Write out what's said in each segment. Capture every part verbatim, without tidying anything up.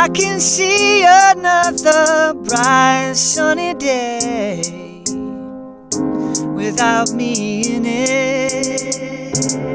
I can see another bright sunny day without me in it.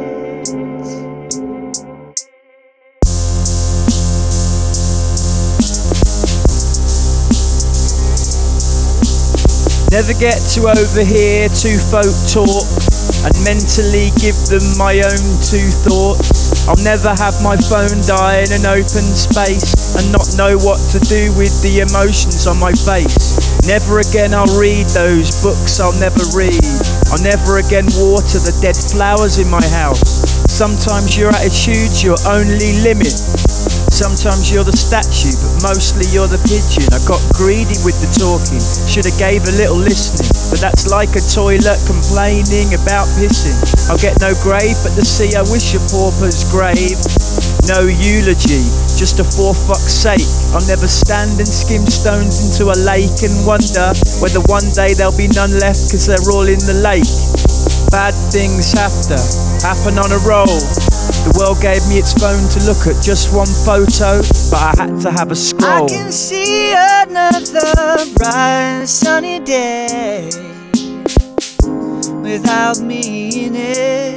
Never get to overhear two folk talk and mentally give them my own two thoughts. I'll never have my phone die in an open space and not know what to do with the emotions on my face. Never again I'll read those books I'll never read. I'll never again water the dead flowers in my house. Sometimes your attitude's your only limit. Sometimes you're the statue, but mostly you're the pigeon. I got greedy with the talking, should've gave a little listening. But that's like a toilet complaining about pissing. I'll get no grave but the sea, I wish a pauper's grave. No eulogy, just a for fuck's sake. I'll never stand and skim stones into a lake and wonder whether one day there'll be none left cause they're all in the lake. Bad things have to happen on a roll. The world gave me its phone to look at just one photo, but I had to have a scroll. I can see another bright sunny day without me in it.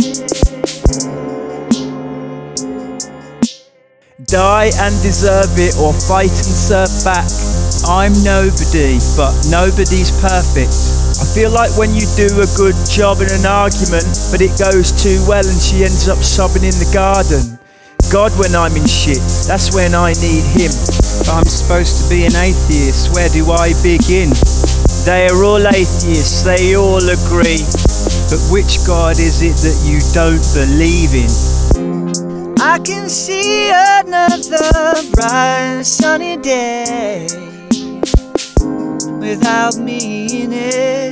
Die and deserve it or fight and serve back. I'm nobody, but nobody's perfect. I feel like when you do a good job in an argument, but it goes too well and she ends up sobbing in the garden. God, when I'm in shit, that's when I need him. But I'm supposed to be an atheist, where do I begin? They are all atheists, they all agree. But which God is it that you don't believe in? I can see another bright sunny day without me in it.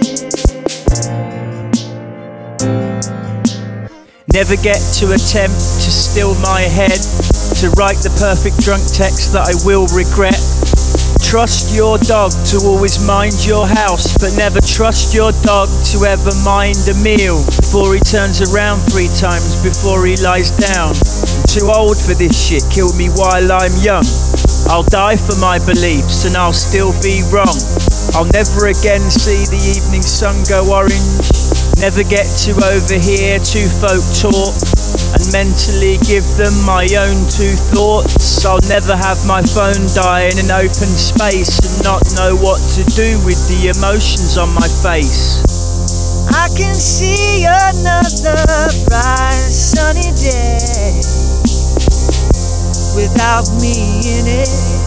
Never get to attempt to still my head, to write the perfect drunk text that I will regret. Trust your dog to always mind your house, but never trust your dog to ever mind a meal before he turns around three times before he lies down. I'm too old for this shit, kill me while I'm young. I'll die for my beliefs and I'll still be wrong. I'll never again see the evening sun go orange. Never get to overhear two folk talk and mentally give them my own two thoughts. I'll never have my phone die in an open space and not know what to do with the emotions on my face. I can see another bright sunny day without me in it.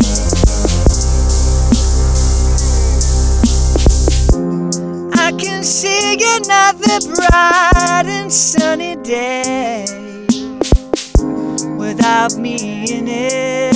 I can see another bright and sunny day without me in it.